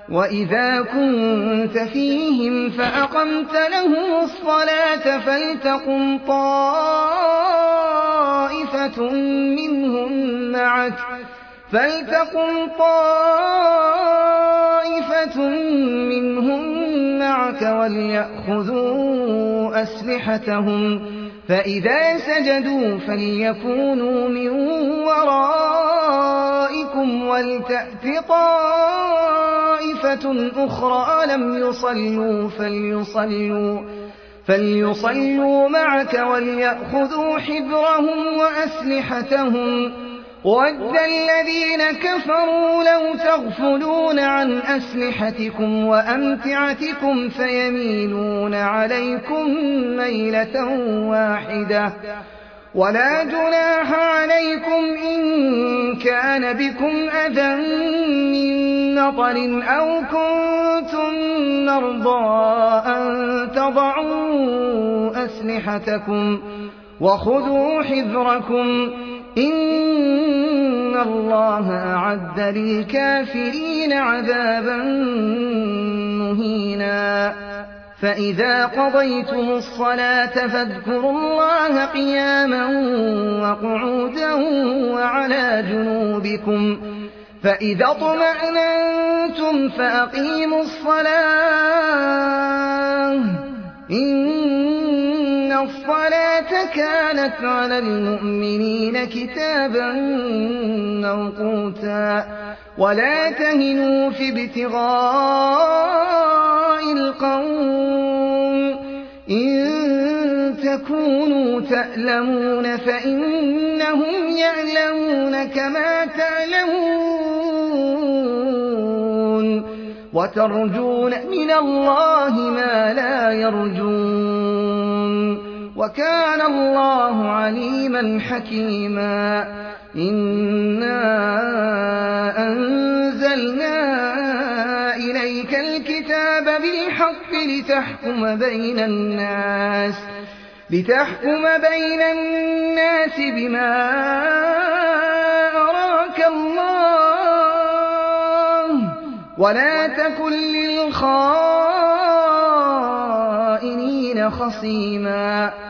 وإذا كنت فيهم فأقمت لهم الصلاة فلتقم طائفة منهم معك وليأخذوا أسلحتهم فإذا سجدوا فليكونوا من ورائكم ولتأت طائفة أخرى لم يصلوا فليصلوا معك وليأخذوا حذرهم وأسلحتهم وَدَّ الذين كفروا لو تغفلون عن أسلحتكم وأمتعتكم فيميلون عليكم ميلة واحدة ولا جناح عليكم إن كان بكم أذى من مطر أو كنتم مرضى أن تضعوا أسلحتكم وخذوا حذركم إن الله أعد للكافرين عذابا مهينا فإذا قضيتم الصلاة فاذكروا الله قياما وقعودا وعلى جنوبكم فإذا اطمأننتم فأقيموا الصلاة إن الصلاة كانت على المؤمنين كتابا موقوتا ولا تهنوا في ابتغاء القوم إن تكونوا تألمون فإنهم يعلمون كما تعلمون وترجون من الله ما لا يرجون وكان الله عليما حكيما إنا أنزلنا إليك الكتاب بالحق لتحكم بين الناس بما أراك الله ولا تكن للخائنين خصيما